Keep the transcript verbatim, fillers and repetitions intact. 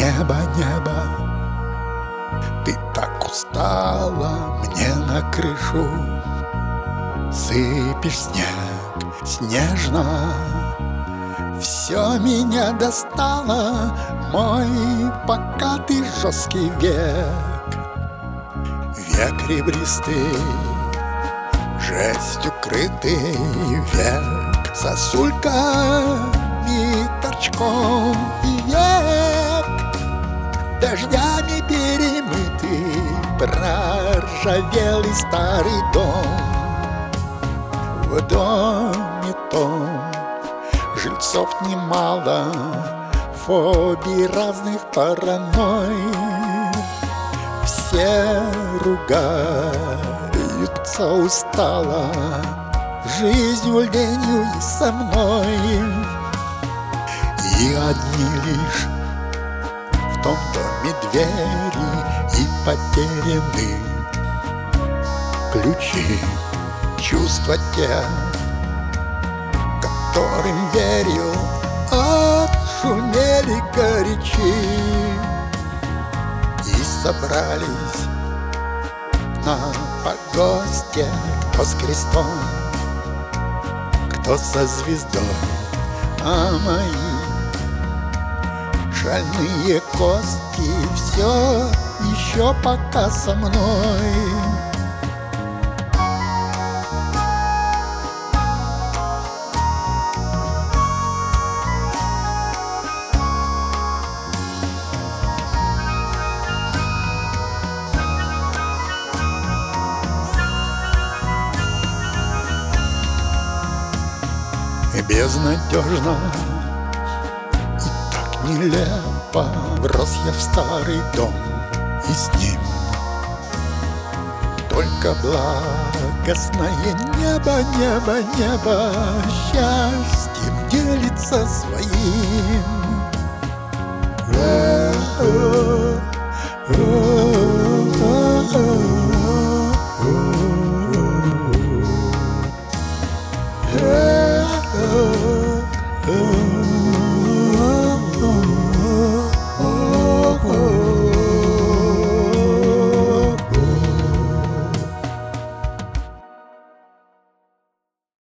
Небо, небо, ты так устала, мне на крышу сыпешь снег снежно. Все меня достало, мой покатый жесткий век. Век ребристый, жесть укрытый век, сосульками, торчком и век, дождями перемытый, проржавелый старый дом. В доме том жильцов немало, фобий разных, паранойй. Все ругаются устало, жизнью, ленью и со мной. И одни лишь в том доме двери и потеряны ключи, чувства те, которым верил, отшумели горячи. И собрались на погосте, кто с крестом, кто со звездой, а мои шальные костки все еще пока со мной. И безнадежно, и так нелепо врос я в старый дом, и с ним только благостное небо, небо, небо счастьем делится своим.